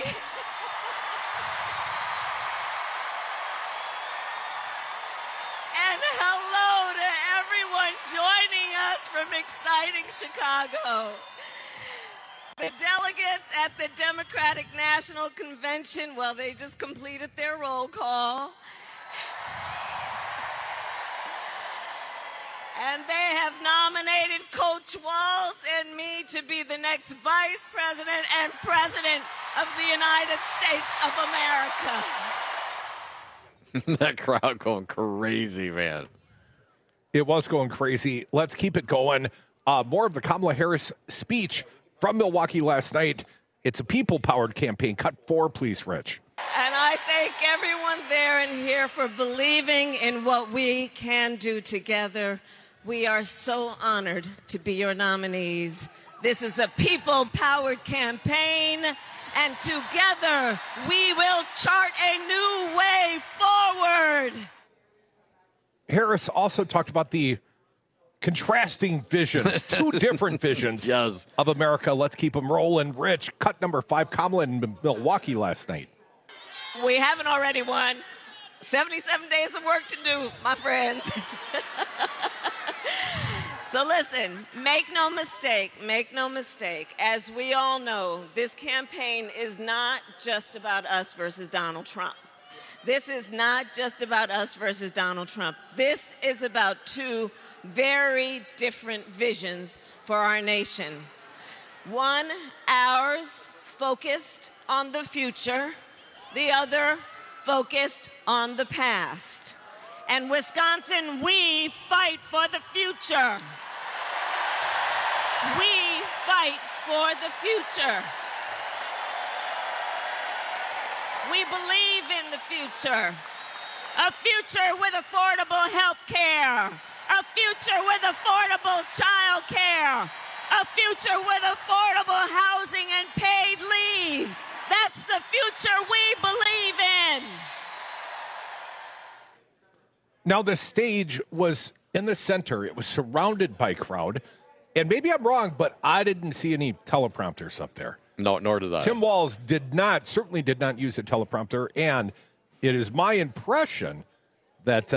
And hello to everyone joining us from exciting Chicago. The delegates at the Democratic National Convention, well, they just completed their roll call. And they have nominated Coach Walz and me to be the next Vice President and President of the United States of America. That crowd going crazy, man. It was going crazy. Let's keep it going. More of the Kamala Harris speech from Milwaukee last night. It's a people-powered campaign. Cut 4, please, Rich. And I thank everyone there and here for believing in what we can do together. We are so honored to be your nominees. This is a people-powered campaign, and together we will chart a new way forward. Harris also talked about the contrasting visions, 2 different visions of America. Let's keep them rolling. Rich, cut number 5, Kamala in Milwaukee last night. We haven't already won. 77 days of work to do, my friends. So listen, make no mistake. As we all know, this campaign is not just about us versus Donald Trump. This is not just about us versus Donald Trump. This is about 2 very different visions for our nation. One, ours, focused on the future. The other, focused on the past. And Wisconsin, we fight for the future. We fight for the future. We believe in the future. A future with affordable health care. A future with affordable child care. A future with affordable housing and paid leave. That's the future we believe in. Now, the stage was in the center. It was surrounded by crowd. And maybe I'm wrong, but I didn't see any teleprompters up there. No, nor did I. Tim Walz certainly did not use a teleprompter. And it is my impression that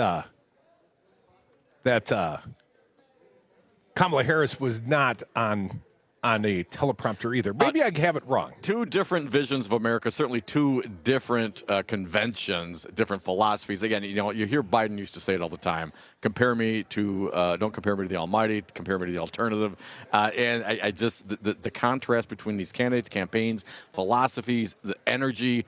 Kamala Harris was not on a teleprompter either. Maybe I have it wrong. 2 different visions of America, certainly 2 different conventions, different philosophies. Again, you hear Biden used to say it all the time. Don't compare me to the Almighty, compare me to the alternative. And I just, the contrast between these candidates, campaigns, philosophies, the energy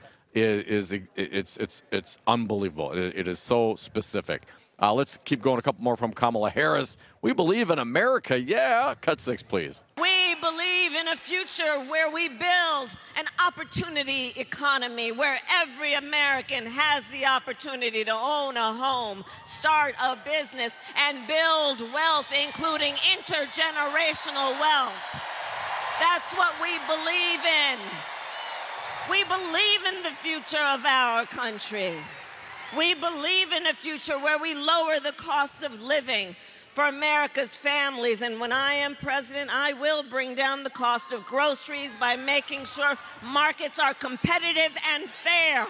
it's unbelievable. It is so specific. Let's keep going. A couple more from Kamala Harris. We believe in America. Yeah. Cut 6, please. We believe in a future where we build an opportunity economy, where every American has the opportunity to own a home, start a business, and build wealth, including intergenerational wealth. That's what we believe in. We believe in the future of our country. We believe in a future where we lower the cost of living for America's families. And when I am president, I will bring down the cost of groceries by making sure markets are competitive and fair.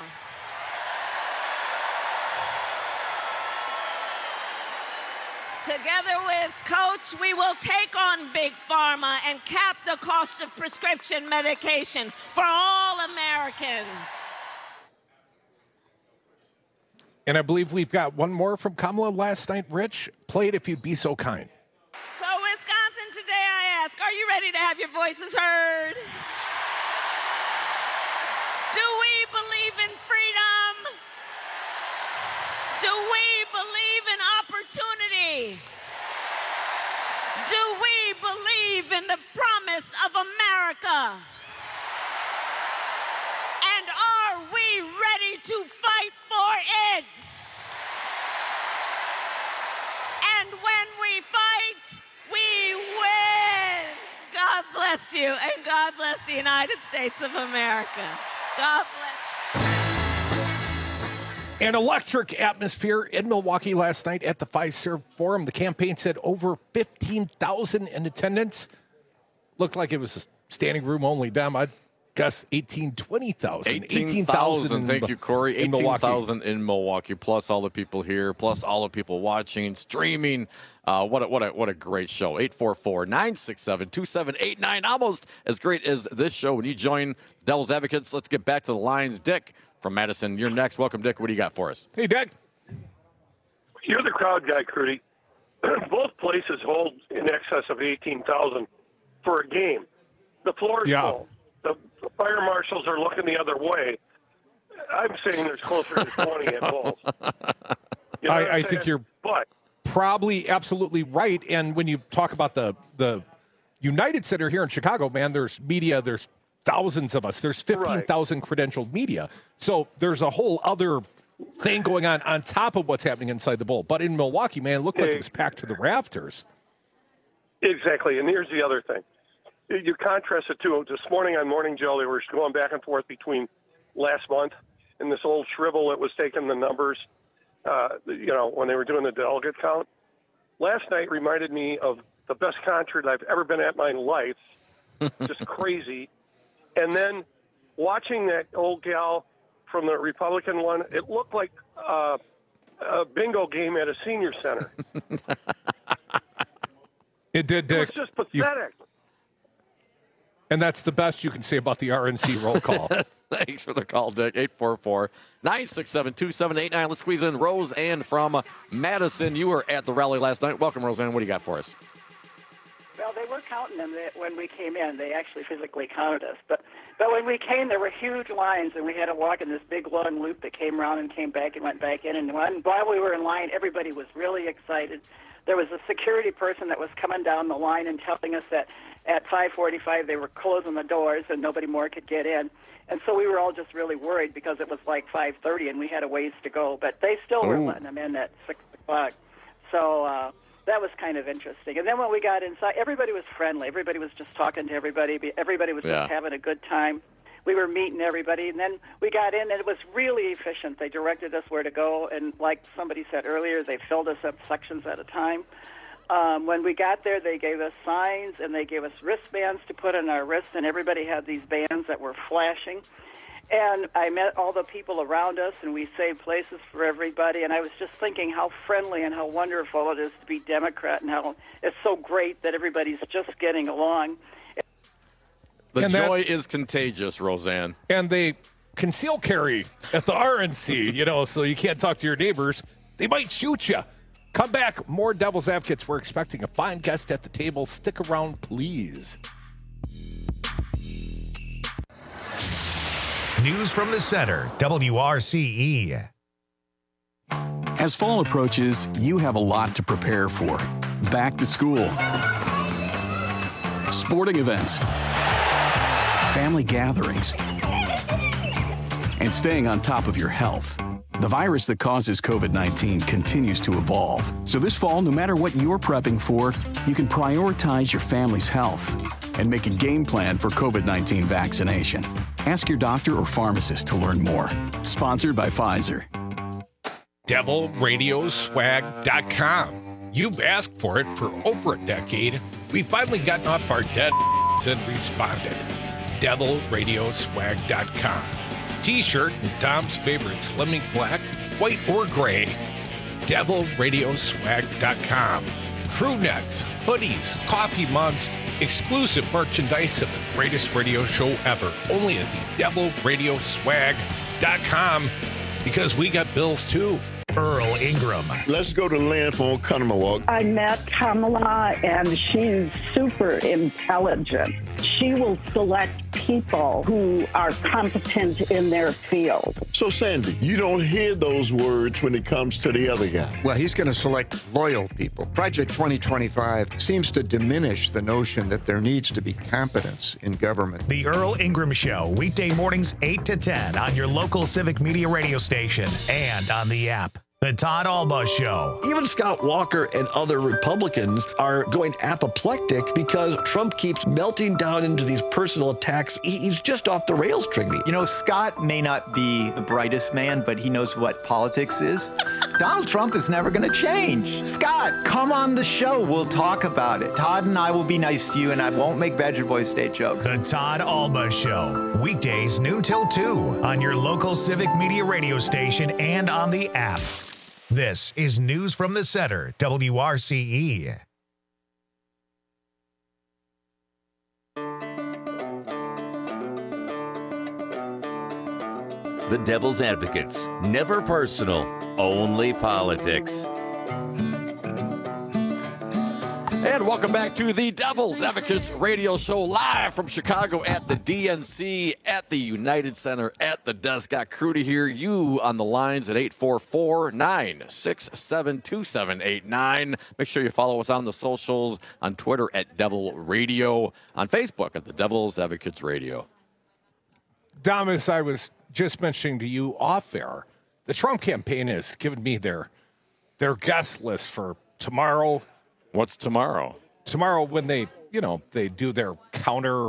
Together with Coach, we will take on Big Pharma and cap the cost of prescription medication for all Americans. And I believe we've got one more from Kamala last night. Rich, play it if you'd be so kind. So, Wisconsin, today I ask, are you ready to have your voices heard? Do we believe in freedom? Do we believe in opportunity? Do we believe in the promise of America? And are we ready to fight for it? And when we fight, we win. God bless you, and God bless the United States of America. God bless. An electric atmosphere in Milwaukee last night at the Fiserv Forum. The campaign said over 15,000 in attendance. Looked like it was a standing room only dem. I'd guess 20,000. 18,000. Thank you, Corey. 18,000 in Milwaukee, plus all the people here, plus all the people watching, streaming. What a great show. 844-967-2789. Almost as great as this show. When you join Devil's Advocates, let's get back to the lines. Dick from Madison, you're next. Welcome, Dick. What do you got for us? Hey, Dick. You're the crowd guy, Crudy. Both places hold in excess of 18,000 for a game. The floor is full. The fire marshals are looking the other way. I'm saying there's closer to 20 at both. You know I think you're probably absolutely right. And when you talk about the United Center here in Chicago, man, there's media, there's thousands of us. There's 15,000 credentialed media. So there's a whole other thing going on top of what's happening inside the bowl. But in Milwaukee, man, it looked like it was packed to the rafters. Exactly. And here's the other thing. You contrast it to this morning on Morning Joe, they were going back and forth between last month and this old shrivel that was taking the numbers, when they were doing the delegate count. Last night reminded me of the best concert I've ever been at in my life. Just crazy. And then watching that old gal from the Republican one, it looked like a bingo game at a senior center. It did, Dick. It was just pathetic. And that's the best you can say about the RNC roll call. Thanks for the call, Dick. 844-967-2789. Let's squeeze in Roseanne from Madison. You were at the rally last night. Welcome, Roseanne. What do you got for us? Well, they were counting them when we came in. They actually physically counted us. But when we came, there were huge lines, and we had to walk in this big long loop that came around and came back and went back in. And while we were in line, everybody was really excited. There was a security person that was coming down the line and telling us that at 5:45 they were closing the doors and nobody more could get in. And so we were all just really worried because it was like 5:30 and we had a ways to go. But they still were letting them in at 6 o'clock. So that was kind of interesting. And then when we got inside, everybody was friendly. Everybody was just talking to everybody. Everybody was just having a good time. We were meeting everybody. And then we got in, and it was really efficient. They directed us where to go. And like somebody said earlier, they filled us up sections at a time. When we got there, they gave us signs, and they gave us wristbands to put on our wrists, and everybody had these bands that were flashing. And I met all the people around us, and we saved places for everybody. And I was just thinking how friendly and how wonderful it is to be Democrat and how it's so great that everybody's just getting along. The joy is contagious, Roseanne. And they conceal carry at the RNC, so you can't talk to your neighbors. They might shoot you. Come back. More Devil's Advocates. We're expecting a fine guest at the table. Stick around, please. News from the center, WRCE. As fall approaches, you have a lot to prepare for. Back to school, sporting events, family gatherings, and staying on top of your health. The virus that causes COVID-19 continues to evolve. So this fall, no matter what you're prepping for, you can prioritize your family's health and make a game plan for COVID-19 vaccination. Ask your doctor or pharmacist to learn more. Sponsored by Pfizer. DevilRadioswag.com. You've asked for it for over a decade. We've finally gotten off our dead and responded. DevilRadioswag.com. T-shirt and Tom's favorite Slimming Black, white or gray. DevilRadioswag.com. Crew necks, hoodies, coffee mugs, exclusive merchandise of the greatest radio show ever. Only at the DevilRadioswag.com, because we got bills too. Earl Ingram. Let's go to land for Oconomowoc. I met Kamala, and she's super intelligent. She will select people who are competent in their field. So, Sandy, you don't hear those words when it comes to the other guy. Well, he's going to select loyal people. Project 2025 seems to diminish the notion that there needs to be competence in government. The Earl Ingram Show, weekday mornings 8 to 10 on your local Civic Media radio station and on the app. The Todd Alba Show. Even Scott Walker and other Republicans are going apoplectic because Trump keeps melting down into these personal attacks. He's just off the rails, Trigby. You know, Scott may not be the brightest man, but he knows what politics is. Donald Trump is never going to change. Scott, come on the show. We'll talk about it. Todd and I will be nice to you, and I won't make Badger Boy State jokes. The Todd Alba Show. Weekdays noon till 2 on your local Civic Media radio station and on the app. This is News from the Center, WRCE. The Devil's Advocates. Never personal, only politics. And welcome back to the Devil's Advocates radio show, live from Chicago at the DNC, at the United Center, at the desk. Got crew to hear you on the lines at 844-967-2789. Make sure you follow us on the socials, on Twitter at Devil Radio, on Facebook at the Devil's Advocates Radio. Dom, as I was just mentioning to you off air, the Trump campaign has given me their guest list for tomorrow. What's tomorrow? Tomorrow when they do their counter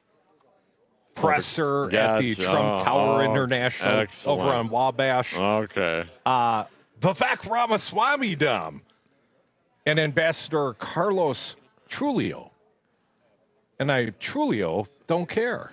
presser at the Trump Tower International. Excellent. Over on Wabash. Okay. Vivek Ramaswamy, Dom, and Ambassador Carlos Trujillo. And Trujillo don't care.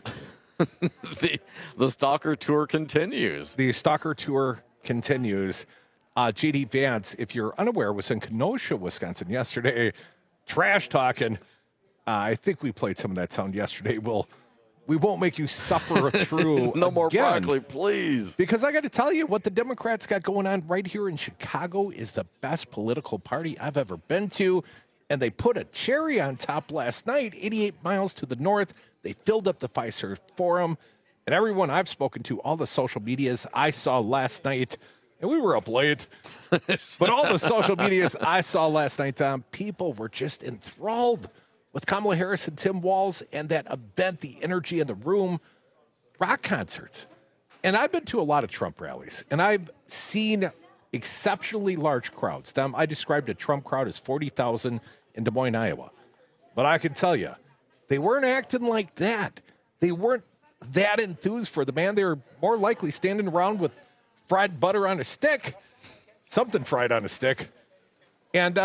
The Stalker Tour continues. The Stalker Tour continues. J.D. Vance, if you're unaware, was in Kenosha, Wisconsin yesterday, trash talking. I think we played some of that sound yesterday. We won't make you suffer through No more broccoli, please. Because I got to tell you, what the Democrats got going on right here in Chicago is the best political party I've ever been to. And they put a cherry on top last night, 88 miles to the north. They filled up the Pfizer Forum. And everyone I've spoken to, all the social medias I saw last night, and we were up late, but all the social medias I saw last night, Tom, people were just enthralled with Kamala Harris and Tim Walz and that event, the energy in the room, rock concerts. And I've been to a lot of Trump rallies, and I've seen exceptionally large crowds. Tom, I described a Trump crowd as 40,000 in Des Moines, Iowa. But I can tell you, they weren't acting like that. They weren't that enthused for the man. They were more likely standing around with fried butter on a stick, something fried on a stick. And,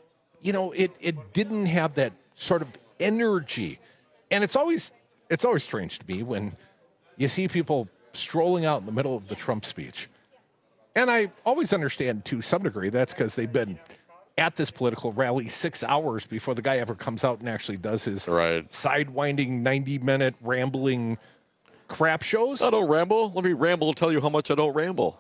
it didn't have that sort of energy. And it's always strange to me when you see people strolling out in the middle of the Trump speech. And I always understand to some degree that's because they've been at this political rally 6 hours before the guy ever comes out and actually does his sidewinding 90-minute rambling crap shows. I don't ramble. Let me ramble to tell you how much I don't ramble.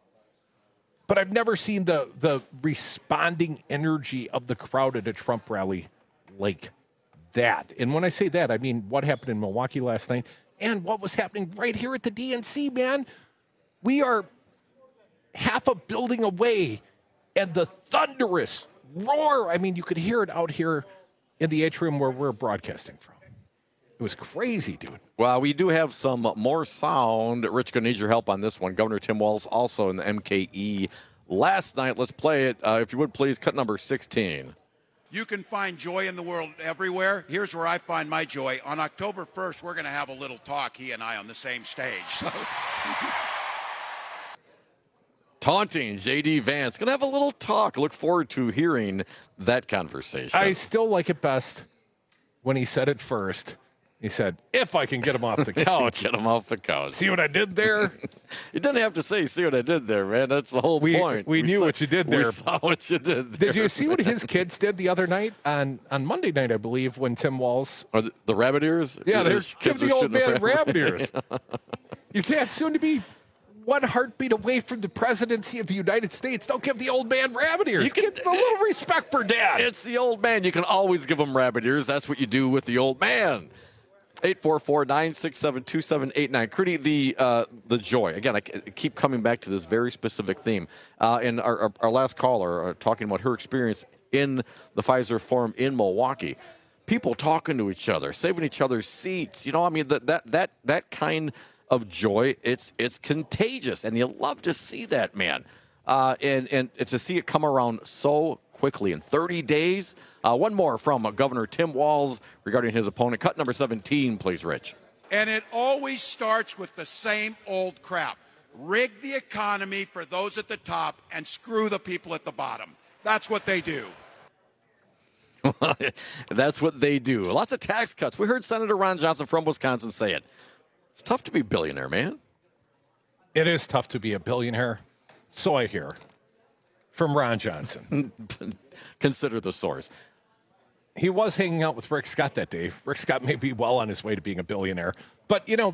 But I've never seen the responding energy of the crowd at a Trump rally like that. And when I say that, I mean what happened in Milwaukee last night and what was happening right here at the DNC, man. We are half a building away, and the thunderous roar, I mean, you could hear it out here in the atrium where we're broadcasting from. It was crazy, dude. Well, we do have some more sound. Rich, going to need your help on this one. Governor Tim Walz also in the MKE last night. Let's play it. If you would, please, cut number 16. You can find joy in the world everywhere. Here's where I find my joy. On October 1st, we're going to have a little talk, he and I, on the same stage. So. Taunting J.D. Vance. Going to have a little talk. Look forward to hearing that conversation. I still like it best when he said it first. He said, if I can get him off the couch. Get him off the couch. See what I did there? You didn't have to say, see what I did there, man. That's the whole point. We knew what you did there. We saw what you did there. Did you see what his kids did the other night? On Monday night, I believe, when Tim Walz. Are the rabbit ears? Yeah, they're giving the old man rabbit ears. You can't soon to be one heartbeat away from the presidency of the United States. Don't give the old man rabbit ears. You get a little respect for Dad. It's the old man. You can always give him rabbit ears. That's what you do with the old man. 844-967-2789. Crudy, the joy. Again, I keep coming back to this very specific theme. And our last caller talking about her experience in the Pfizer Forum in Milwaukee. People talking to each other, saving each other's seats. You know, I mean, that kind of joy, it's contagious. And you love to see that, man. And to see it come around so quickly in 30 days. One more from Governor Tim Walz regarding his opponent. Cut number 17, please, Rich. And it always starts with the same old crap. Rig the economy for those at the top and screw the people at the bottom. That's what they do. That's what they do. Lots of tax cuts. We heard Senator Ron Johnson from Wisconsin say it. It's tough to be a billionaire, man. It is tough to be a billionaire. So I hear. From Ron Johnson. Consider the source. He was hanging out with Rick Scott that day. Rick Scott may be well on his way to being a billionaire. But, you know,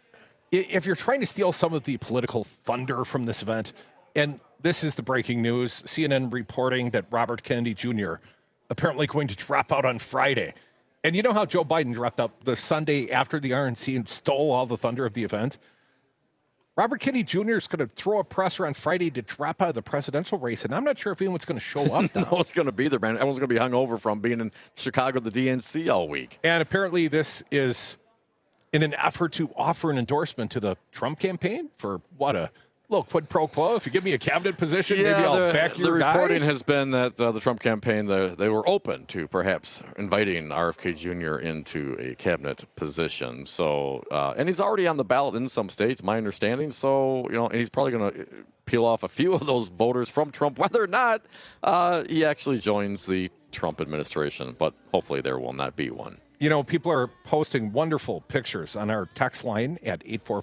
if you're trying to steal some of the political thunder from this event, and this is the breaking news, CNN reporting that Robert Kennedy Jr. apparently going to drop out on Friday. And you know how Joe Biden dropped out the Sunday after the RNC and stole all the thunder of the event? Robert Kennedy Jr. is going to throw a presser on Friday to drop out of the presidential race, and I'm not sure if anyone's going to show up now. No one's going to be there, man. Everyone's going to be hungover from being in Chicago, the DNC, all week. And apparently this is in an effort to offer an endorsement to the Trump campaign for, what, a little quid pro quo? If you give me a cabinet position, maybe I'll back your guy. The reporting has been that the Trump campaign, they were open to perhaps inviting RFK Jr. into a cabinet position. So, and he's already on the ballot in some states, my understanding. So, you know, and he's probably going to peel off a few of those voters from Trump, whether or not he actually joins the Trump administration. But hopefully there will not be one. You know, people are posting wonderful pictures on our text line at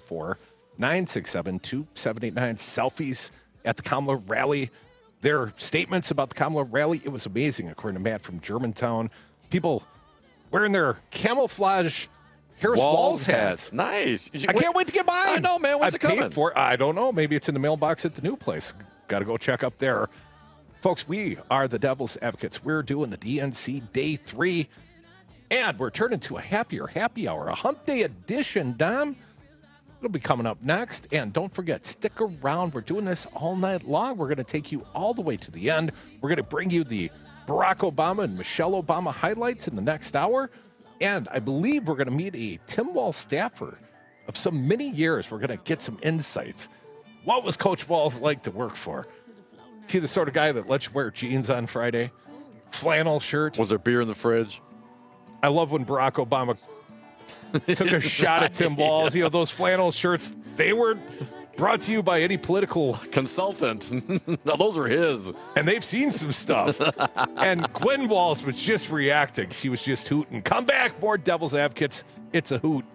844-967-2789, selfies at the Kamala rally. Their statements about the Kamala rally, it was amazing, according to Matt from Germantown. People wearing their camouflage Harris Walz hats. Nice. I can't wait to get mine. I know, man. When's it coming? I don't know. Maybe it's in the mailbox at the new place. Got to go check up there. Folks, we are the Devil's Advocates. We're doing the DNC Day 3, and we're turning to a happier happy hour, a hump day edition, Dom. It'll be coming up next. And don't forget, stick around. We're doing this all night long. We're going to take you all the way to the end. We're going to bring you the Barack Obama and Michelle Obama highlights in the next hour. And I believe we're going to meet a Tim Walz staffer of some many years. We're going to get some insights. What was Coach Walz like to work for? Is he the sort of guy that lets you wear jeans on Friday? Flannel shirt? Was there beer in the fridge? I love when Barack Obama took a shot at Tim Walz. You know, those flannel shirts, they weren't brought to you by any political consultant. No, those were his. And they've seen some stuff. And Gwen Walz was just reacting. She was just hooting. Come back, more Devil's Advocates. It's a hoot.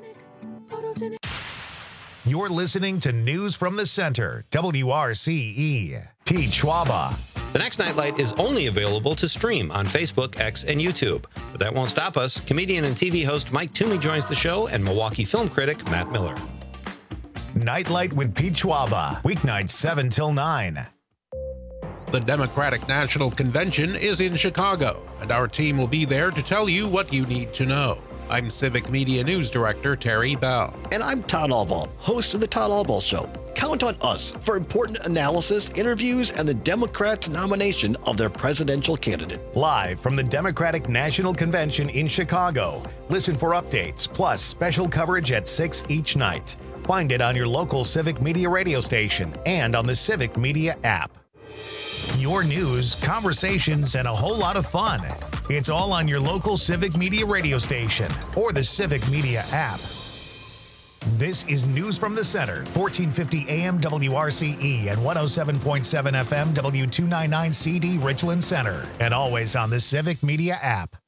You're listening to News from the Center, WRCE. Pete Schwaba. The next Nightlight is only available to stream on Facebook, X, and YouTube. But that won't stop us. Comedian and TV host Mike Toomey joins the show, and Milwaukee film critic Matt Miller. Nightlight with Pete Schwaba. Weeknights 7 till 9. The Democratic National Convention is in Chicago, and our team will be there to tell you what you need to know. I'm Civic Media News Director Terry Bell. And I'm Todd Albaugh, host of The Todd Albaugh Show. count on us for important analysis, interviews, and the Democrats' nomination of their presidential candidate. Live from the Democratic National Convention in Chicago. Listen for updates, plus special coverage at 6 each night. Find it on your local Civic Media radio station and on the Civic Media app. Your news, conversations, and a whole lot of fun. It's all on your local Civic Media radio station or the Civic Media app. This is News from the Center, 1450 AM WRCE and 107.7 FM W299CD Richland Center, and always on the Civic Media app.